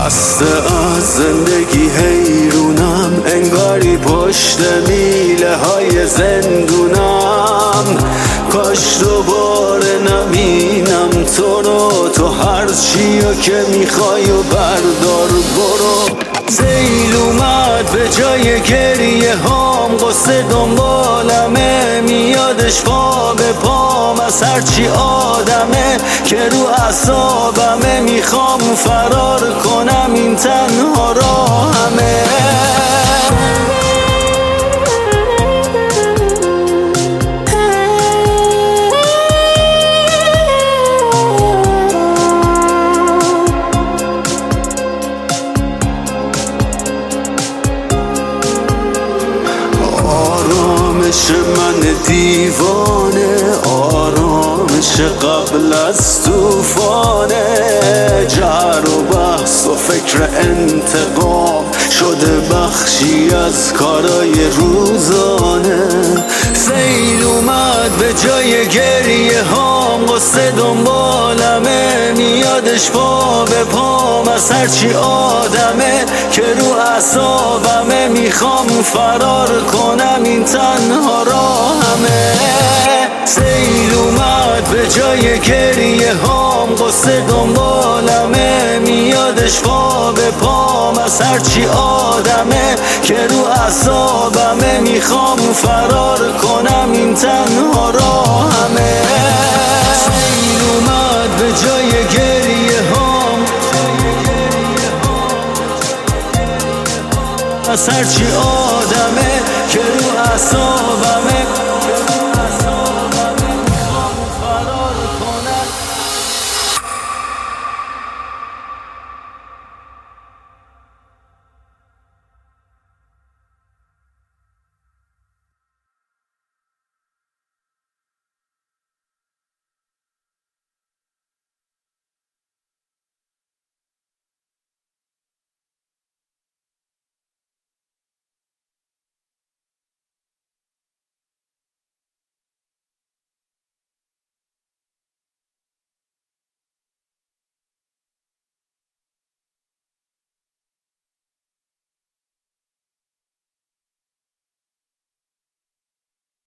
خسته از زندگی حیرونم، انگاری پشت میله های زندونم. کاش دوباره نبینم تو رو، تو هر چیو که میخوای و بردار برو. سیل اومد به جای گریه هام، قصه دنبالمه میادش پا به پام از هرچی آدمه که رو اعصابمه. میخوام فرار کنم این تنها راهمه. آرامش من دیوانه، آرامش قبل از طوفانه. جر و بحث و فکر انتقام شده بخشی از کارای روزانه. سیل اومد به جای گریه هام، قصه دنبالمه میادش پا به پام از هرچی آدمه که رو اعصابمه. میخوام فرار کنم این تنها راهمه. سیل اومد به جای گریه هام، قصه دنبالمه میادش پا به پام از هرچی آدمه که رو اعصابمه. میخوام فرار کنم این تنها راهمه. سیل اومد به جای گریه هام، از هرچی آدمه که رو اعصابمه.